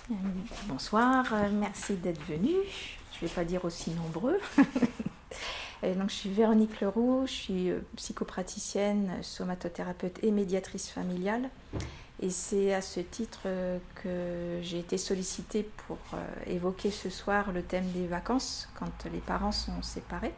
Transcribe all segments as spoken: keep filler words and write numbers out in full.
Euh, Bonsoir, euh, merci d'être venus. Je ne vais pas dire aussi nombreux. Euh, donc, je suis Véronique Leroux, je suis euh, psychopraticienne, somatothérapeute et médiatrice familiale. Et c'est à ce titre euh, que j'ai été sollicitée pour euh, évoquer ce soir le thème des vacances quand les parents sont séparés.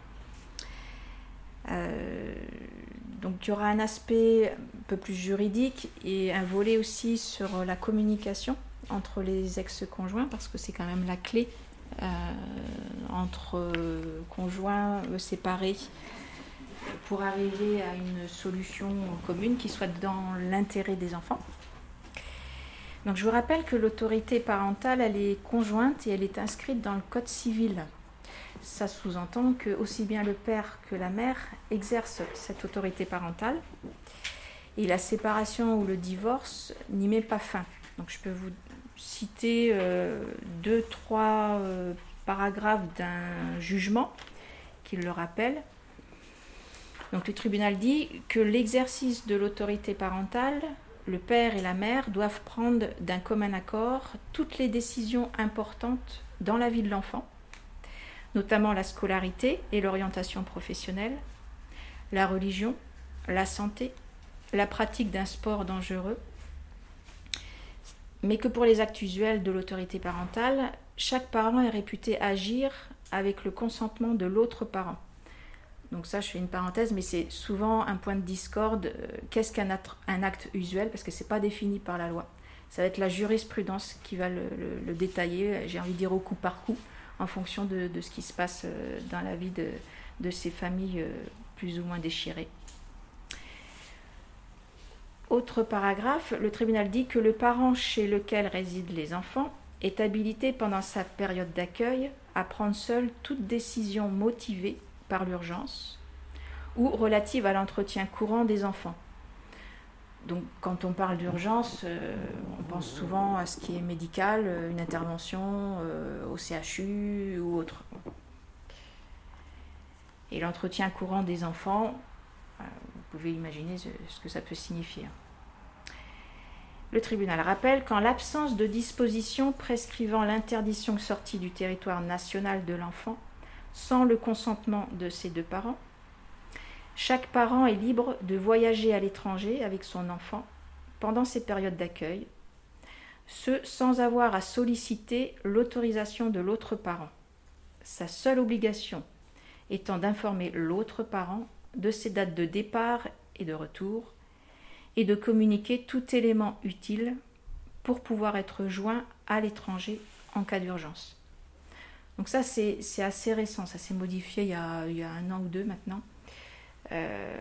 Euh, donc il y aura un aspect un peu plus juridique et un volet aussi sur la communication entre les ex-conjoints, parce que c'est quand même la clé euh, entre euh, conjoints euh, séparés pour arriver à une solution commune qui soit dans l'intérêt des enfants. Donc je vous rappelle que l'autorité parentale, elle est conjointe et elle est inscrite dans le Code civil. Ça sous-entend que aussi bien le père que la mère exercent cette autorité parentale et la séparation ou le divorce n'y met pas fin. Donc je peux vous citer euh, deux, trois euh, paragraphes d'un jugement qui le rappelle. Donc le tribunal dit que l'exercice de l'autorité parentale, le père et la mère doivent prendre d'un commun accord toutes les décisions importantes dans la vie de l'enfant, notamment la scolarité et l'orientation professionnelle, la religion, la santé, la pratique d'un sport dangereux, mais que pour les actes usuels de l'autorité parentale, chaque parent est réputé agir avec le consentement de l'autre parent. Donc ça, je fais une parenthèse, mais c'est souvent un point de discorde. Qu'est-ce qu'un acte, un acte usuel ? Parce que ce n'est pas défini par la loi. Ça va être la jurisprudence qui va le, le, le détailler, j'ai envie de dire au coup par coup, en fonction de, de ce qui se passe dans la vie de, de ces familles plus ou moins déchirées. Autre paragraphe, le tribunal dit que le parent chez lequel résident les enfants est habilité pendant sa période d'accueil à prendre seul toute décision motivée par l'urgence ou relative à l'entretien courant des enfants. Donc quand on parle d'urgence, euh, on pense souvent à ce qui est médical, une intervention euh, au C H U ou autre. Et l'entretien courant des enfants, euh, vous pouvez imaginer ce, ce que ça peut signifier. Le tribunal rappelle qu'en l'absence de dispositions prescrivant l'interdiction de sortie du territoire national de l'enfant sans le consentement de ses deux parents, chaque parent est libre de voyager à l'étranger avec son enfant pendant ces périodes d'accueil, ce sans avoir à solliciter l'autorisation de l'autre parent. Sa seule obligation étant d'informer l'autre parent de ses dates de départ et de retour et de communiquer tout élément utile pour pouvoir être joint à l'étranger en cas d'urgence. Donc ça, c'est, c'est assez récent, ça s'est modifié il y a, il y a un an ou deux maintenant. Euh,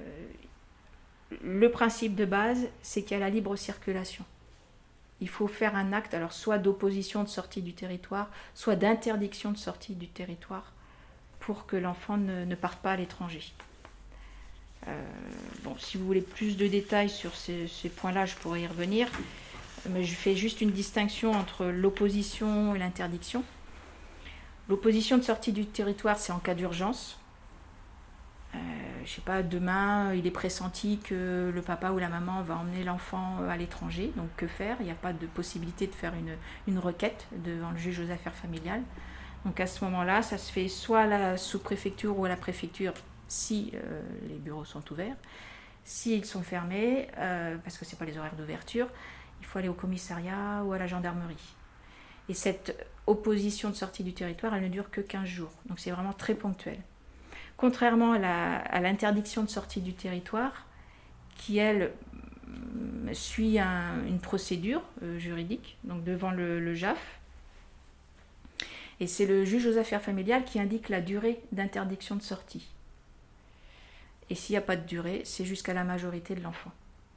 le principe de base, c'est qu'il y a la libre circulation. Il faut faire un acte, alors soit d'opposition de sortie du territoire, soit d'interdiction de sortie du territoire pour que l'enfant ne, ne parte pas à l'étranger. Euh, bon, si vous voulez plus de détails sur ces, ces points-là, je pourrais y revenir, mais je fais juste une distinction entre l'opposition et l'interdiction. L'opposition de sortie du territoire, c'est en cas d'urgence. Euh, je sais pas, demain, il est pressenti que le papa ou la maman va emmener l'enfant à l'étranger, donc que faire ? Il n'y a pas de possibilité de faire une, une requête devant le juge aux affaires familiales. Donc à ce moment-là, ça se fait soit à la sous-préfecture ou à la préfecture, si euh, les bureaux sont ouverts. S'ils sont fermés, euh, parce que ce n'est pas les horaires d'ouverture, il faut aller au commissariat ou à la gendarmerie. Et cette opposition de sortie du territoire, elle ne dure que quinze jours. Donc c'est vraiment très ponctuel. Contrairement à, la, à l'interdiction de sortie du territoire, qui elle suit un, une procédure euh, juridique, donc devant le, le J A F, et c'est le juge aux affaires familiales qui indique la durée d'interdiction de sortie. Et s'il n'y a pas de durée, c'est jusqu'à la majorité de l'enfant.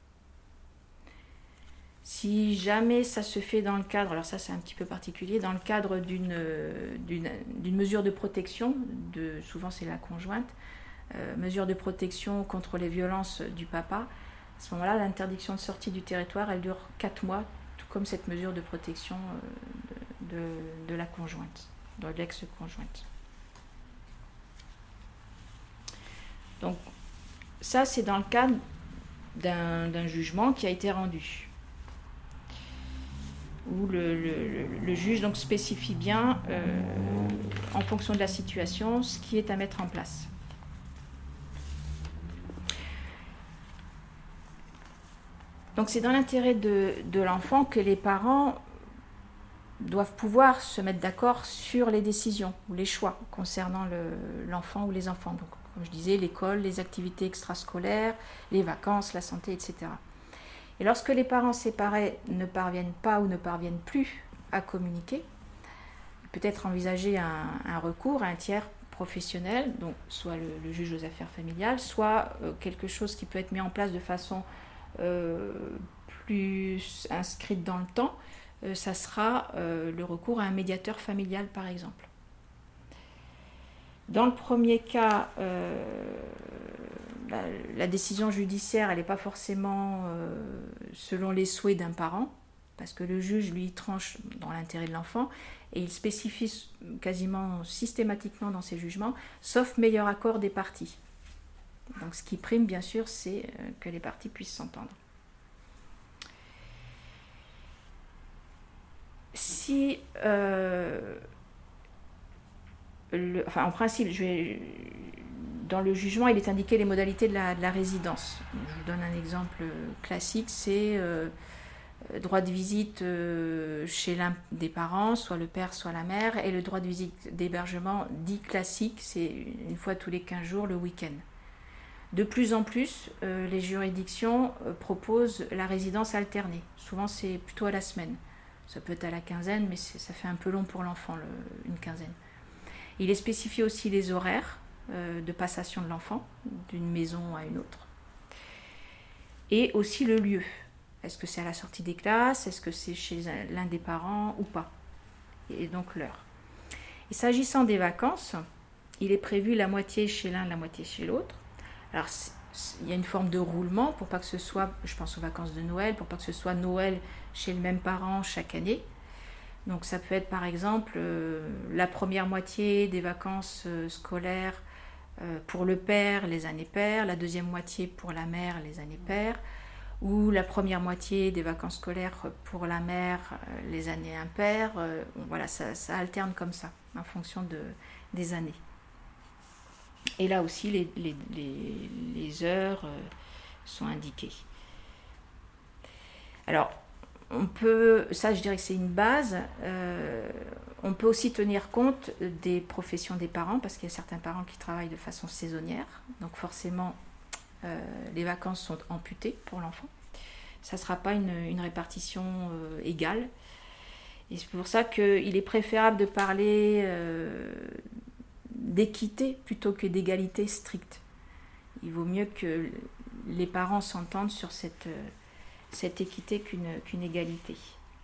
Si jamais ça se fait dans le cadre, alors ça c'est un petit peu particulier, dans le cadre d'une, d'une, d'une mesure de protection, de, souvent c'est la conjointe, euh, mesure de protection contre les violences du papa, à ce moment-là l'interdiction de sortie du territoire elle dure quatre mois, tout comme cette mesure de protection de, de, de la conjointe, de l'ex-conjointe. Donc ça c'est dans le cadre d'un, d'un jugement qui a été rendu. où le, le, le juge donc spécifie bien, euh, en fonction de la situation, ce qui est à mettre en place. Donc c'est dans l'intérêt de, de l'enfant que les parents doivent pouvoir se mettre d'accord sur les décisions ou les choix concernant le, l'enfant ou les enfants. Donc, comme je disais, l'école, les activités extrascolaires, les vacances, la santé, et cetera. Et lorsque les parents séparés ne parviennent pas ou ne parviennent plus à communiquer, peut-être envisager un, un recours à un tiers professionnel, donc soit le, le juge aux affaires familiales, soit euh, quelque chose qui peut être mis en place de façon euh, plus inscrite dans le temps, euh, ça sera euh, le recours à un médiateur familial par exemple. Dans le premier cas, euh, bah, la décision judiciaire, elle n'est pas forcément euh, selon les souhaits d'un parent, parce que le juge, lui, tranche dans l'intérêt de l'enfant, et il spécifie quasiment systématiquement dans ses jugements, sauf meilleur accord des parties. Donc ce qui prime, bien sûr, c'est que les parties puissent s'entendre. Si... Euh, Le, enfin, en principe, je vais, dans le jugement, il est indiqué les modalités de la, de la résidence. Je vous donne un exemple classique, c'est euh, droit de visite euh, chez l'un des parents, soit le père, soit la mère, et le droit de visite d'hébergement dit classique, c'est une fois tous les quinze jours, le week-end. De plus en plus, euh, les juridictions euh, proposent la résidence alternée. Souvent, c'est plutôt à la semaine. Ça peut être à la quinzaine, mais ça fait un peu long pour l'enfant, le, une quinzaine. Il est spécifié aussi les horaires euh, de passation de l'enfant d'une maison à une autre. Et aussi le lieu. Est-ce que c'est à la sortie des classes? Est-ce que c'est chez l'un des parents ou pas? Et donc l'heure. Et s'agissant des vacances, il est prévu la moitié chez l'un, la moitié chez l'autre. Alors il y a une forme de roulement pour pas que ce soit, je pense aux vacances de Noël, pour pas que ce soit Noël chez le même parent chaque année. Donc ça peut être par exemple euh, la première moitié des vacances euh, scolaires euh, pour le père les années paires, la deuxième moitié pour la mère les années paires, ou la première moitié des vacances scolaires pour la mère euh, les années impaires. Euh, bon, voilà, ça, ça alterne comme ça en fonction de, des années. Et là aussi les, les, les, les heures euh, sont indiquées. Alors, on peut, ça je dirais que c'est une base, euh, on peut aussi tenir compte des professions des parents, parce qu'il y a certains parents qui travaillent de façon saisonnière, donc forcément euh, les vacances sont amputées pour l'enfant. Ça ne sera pas une, une répartition euh, égale. Et c'est pour ça qu'il est préférable de parler euh, d'équité plutôt que d'égalité stricte. Il vaut mieux que les parents s'entendent sur cette... Euh, cette équité qu'une, qu'une égalité.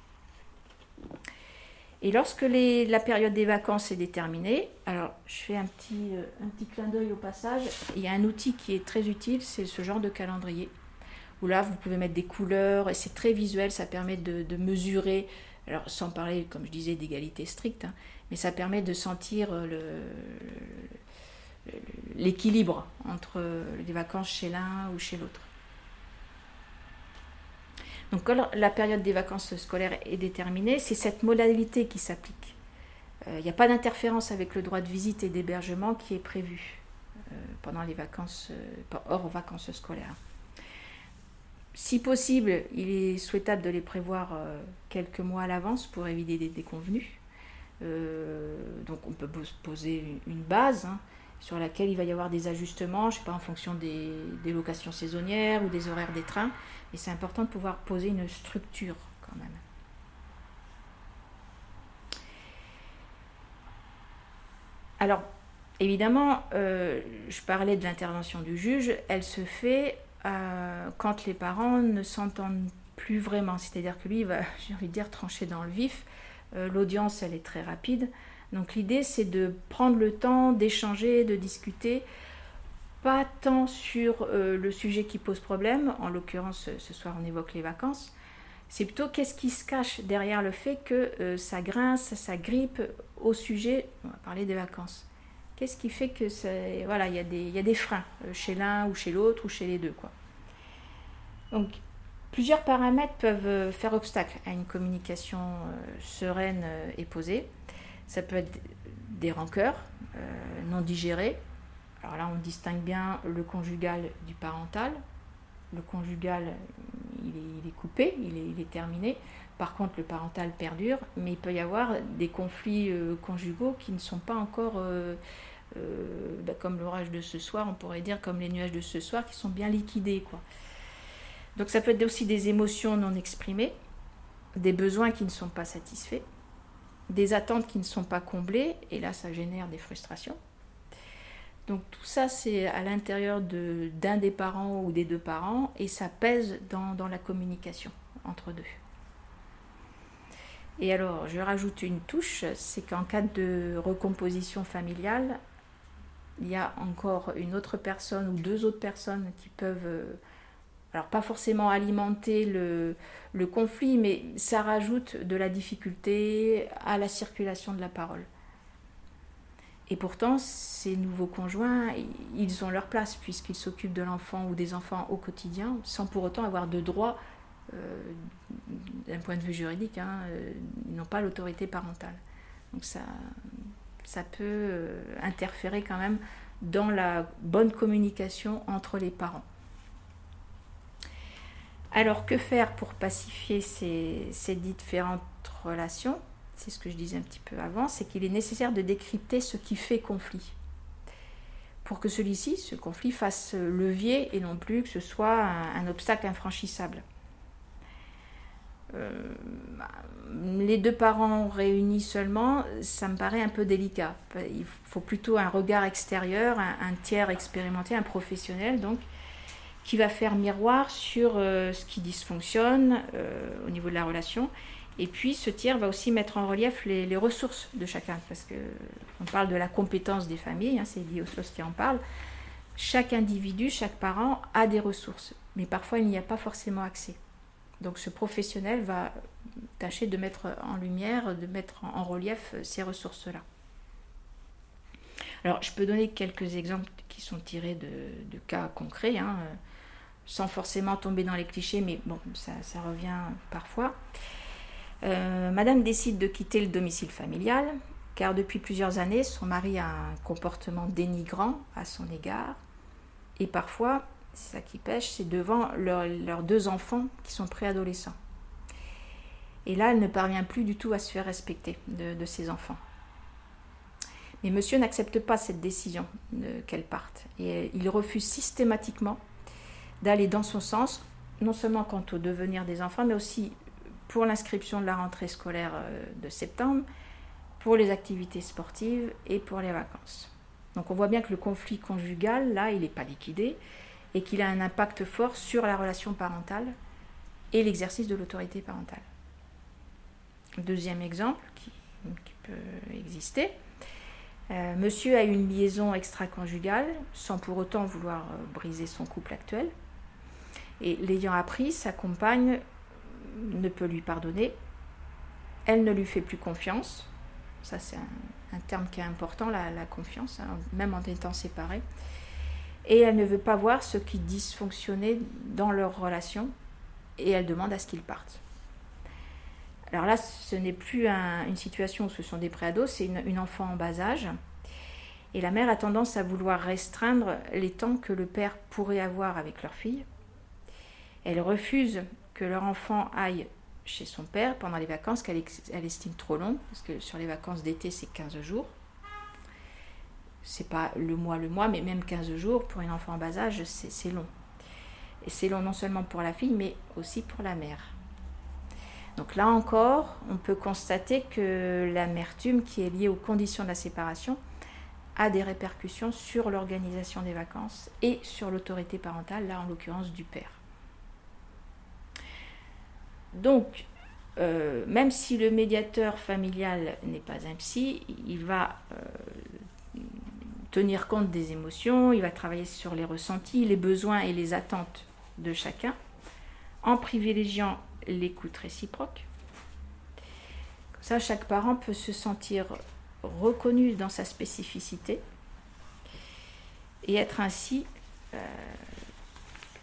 Et lorsque les, la période des vacances est déterminée, alors je fais un petit, un petit clin d'œil au passage, il y a un outil qui est très utile, c'est ce genre de calendrier, où là vous pouvez mettre des couleurs, et c'est très visuel, ça permet de, de mesurer, alors sans parler, comme je disais, d'égalité stricte, hein, mais ça permet de sentir le, le, l'équilibre entre les vacances chez l'un ou chez l'autre. Donc quand la période des vacances scolaires est déterminée, c'est cette modalité qui s'applique. Il euh, n'y a pas d'interférence avec le droit de visite et d'hébergement qui est prévu euh, pendant les vacances, euh, hors vacances scolaires. Si possible, il est souhaitable de les prévoir euh, quelques mois à l'avance pour éviter des déconvenus. Euh, donc on peut poser une base, hein, sur laquelle il va y avoir des ajustements, je ne sais pas, en fonction des, des locations saisonnières ou des horaires des trains. Et c'est important de pouvoir poser une structure quand même. Alors, évidemment, euh, je parlais de l'intervention du juge, elle se fait euh, quand les parents ne s'entendent plus vraiment. C'est-à-dire que lui, il va, j'ai envie de dire, trancher dans le vif. Euh, l'audience, elle est très rapide. Donc l'idée, c'est de prendre le temps d'échanger, de discuter, pas tant sur euh, le sujet qui pose problème, en l'occurrence ce soir on évoque les vacances, c'est plutôt qu'est-ce qui se cache derrière le fait que euh, ça grince, ça grippe au sujet, on va parler des vacances. Qu'est-ce qui fait que c'est, voilà, il y a des, il y a des freins euh, chez l'un ou chez l'autre ou chez les deux, quoi. Donc Plusieurs paramètres peuvent faire obstacle à une communication sereine et posée. Ça peut être des rancœurs euh, non digérées. Alors là, on distingue bien le conjugal du parental. Le conjugal, il est, il est coupé, il est, il est terminé. Par contre, le parental perdure, mais il peut y avoir des conflits euh, conjugaux qui ne sont pas encore, euh, euh, bah, comme l'orage de ce soir, on pourrait dire comme les nuages de ce soir, qui sont bien liquidés, quoi. Donc ça peut être aussi des émotions non exprimées, des besoins qui ne sont pas satisfaits, des attentes qui ne sont pas comblées, et là ça génère des frustrations. Donc tout ça c'est à l'intérieur de, d'un des parents ou des deux parents, et ça pèse dans, dans la communication entre deux. Et alors je rajoute une touche, c'est qu'en cas de recomposition familiale, il y a encore une autre personne ou deux autres personnes qui peuvent... Alors pas forcément alimenter le, le conflit, mais ça rajoute de la difficulté à la circulation de la parole. Et pourtant, ces nouveaux conjoints, ils ont leur place puisqu'ils s'occupent de l'enfant ou des enfants au quotidien, sans pour autant avoir de droit, euh, d'un point de vue juridique, hein, euh, ils n'ont pas l'autorité parentale. Donc ça, ça peut interférer quand même dans la bonne communication entre les parents. Alors, que faire pour pacifier ces, ces différentes relations ? C'est ce que je disais un petit peu avant, c'est qu'il est nécessaire de décrypter ce qui fait conflit. Pour que celui-ci, ce conflit, fasse levier et non plus que ce soit un, un obstacle infranchissable. Euh, les deux parents réunis seulement, ça me paraît un peu délicat. Il faut plutôt un regard extérieur, un, un tiers expérimenté, un professionnel, donc, qui va faire miroir sur euh, ce qui dysfonctionne euh, au niveau de la relation. Et puis ce tiers va aussi mettre en relief les, les ressources de chacun, parce qu'on parle de la compétence des familles, hein, c'est Lee Oslos qui en parle. Chaque individu, chaque parent a des ressources, mais parfois il n'y a pas forcément accès. Donc ce professionnel va tâcher de mettre en lumière, de mettre en relief ces ressources-là. Alors je peux donner quelques exemples qui sont tirés de, de cas concrets, hein, sans forcément tomber dans les clichés, mais bon, ça, ça revient parfois. Euh, Madame décide de quitter le domicile familial, car depuis plusieurs années, son mari a un comportement dénigrant à son égard, et parfois, c'est ça qui pêche, c'est devant leur, leurs deux enfants qui sont préadolescents. Et là, elle ne parvient plus du tout à se faire respecter de, de ses enfants. Mais monsieur n'accepte pas cette décision de, qu'elle parte, et il refuse systématiquement d'aller dans son sens, non seulement quant au devenir des enfants, mais aussi pour l'inscription de la rentrée scolaire de septembre, pour les activités sportives et pour les vacances. Donc on voit bien que le conflit conjugal, là, il n'est pas liquidé et qu'il a un impact fort sur la relation parentale et l'exercice de l'autorité parentale. Deuxième exemple qui, qui peut exister, euh, monsieur a une liaison extra-conjugale sans pour autant vouloir briser son couple actuel. Et l'ayant appris, sa compagne ne peut lui pardonner, elle ne lui fait plus confiance, ça c'est un, un terme qui est important, la, la confiance, hein, même en étant séparés, et elle ne veut pas voir ce qui dysfonctionnait dans leur relation, et elle demande à ce qu'ils partent. Alors là, ce n'est plus un, une situation où ce sont des préados, c'est une, une enfant en bas âge, et la mère a tendance à vouloir restreindre les temps que le père pourrait avoir avec leur fille. Elle refuse que leur enfant aille chez son père pendant les vacances qu'elle elle estime trop longues, parce que sur les vacances d'été, c'est quinze jours. C'est pas le mois, le mois, mais même quinze jours, pour une enfant en bas âge, c'est, c'est long. Et c'est long non seulement pour la fille, mais aussi pour la mère. Donc là encore, on peut constater que l'amertume qui est liée aux conditions de la séparation a des répercussions sur l'organisation des vacances et sur l'autorité parentale, là en l'occurrence du père. Donc, euh, même si le médiateur familial n'est pas un psy, il va euh, tenir compte des émotions, il va travailler sur les ressentis, les besoins et les attentes de chacun, en privilégiant l'écoute réciproque. Comme ça, chaque parent peut se sentir reconnu dans sa spécificité et être ainsi euh,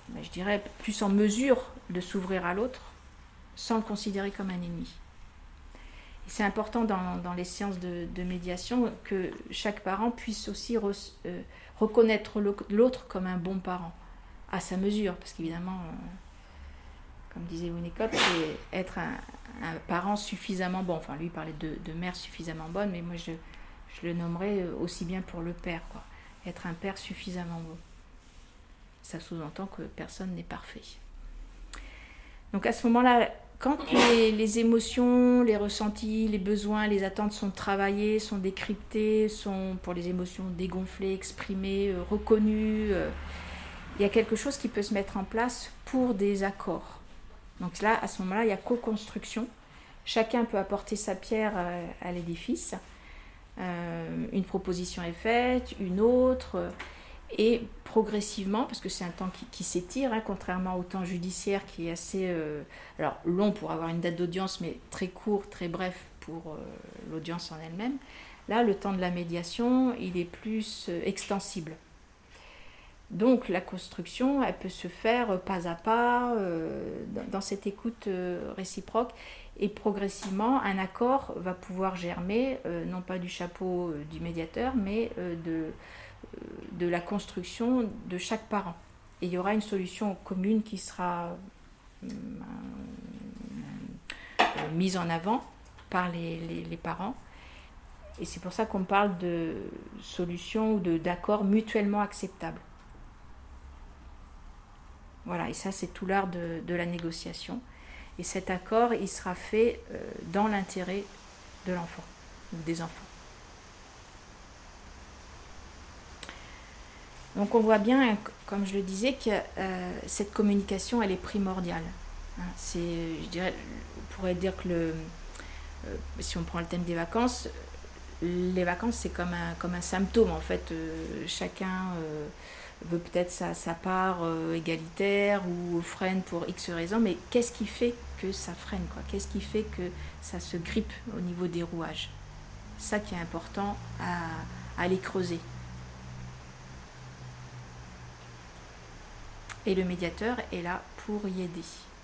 ben, je dirais, plus en mesure de s'ouvrir à l'autre sans le considérer comme un ennemi. Et c'est important dans, dans les séances de, de médiation que chaque parent puisse aussi re, euh, reconnaître l'autre comme un bon parent, à sa mesure, parce qu'évidemment, euh, comme disait Winnicott, c'est être un, un parent suffisamment bon. Enfin, lui, il parlait de, de mère suffisamment bonne, mais moi, je, je le nommerais aussi bien pour le père, quoi. Être un père suffisamment bon. Ça sous-entend que personne n'est parfait. Donc à ce moment-là, quand les, les émotions, les ressentis, les besoins, les attentes sont travaillés, sont décryptés, sont pour les émotions dégonflées, exprimées, euh, reconnues, euh, il y a quelque chose qui peut se mettre en place pour des accords. Donc là, à ce moment-là, il y a co-construction. Chacun peut apporter sa pierre euh, à l'édifice. Euh, une proposition est faite, une autre, euh, et progressivement, parce que c'est un temps qui, qui s'étire, hein, contrairement au temps judiciaire qui est assez euh, alors long pour avoir une date d'audience, mais très court, très bref pour euh, l'audience en elle-même. Là, le temps de la médiation, il est plus euh, extensible. Donc la construction, elle peut se faire pas à pas, euh, dans cette écoute euh, réciproque, et progressivement, un accord va pouvoir germer, euh, non pas du chapeau euh, du médiateur, mais euh, de, euh, de la construction de chaque parent. Et il y aura une solution commune qui sera euh, euh, mise en avant par les, les, les parents. Et c'est pour ça qu'on parle de solution ou de, d'accord mutuellement acceptable. Voilà, et ça, c'est tout l'art de, de la négociation. Et cet accord, il sera fait euh, dans l'intérêt de l'enfant, ou des enfants. Donc on voit bien, comme je le disais, que euh, cette communication, elle est primordiale. Hein, c'est, je dirais, on pourrait dire que le, euh, si on prend le thème des vacances, les vacances, c'est comme un, comme un symptôme, en fait. Euh, chacun... Euh, veut peut-être sa, sa part euh, égalitaire ou freine pour X raisons, mais qu'est-ce qui fait que ça freine, quoi ? Qu'est-ce qui fait que ça se grippe au niveau des rouages ? Ça qui est important à, à aller creuser. Et le médiateur est là pour y aider.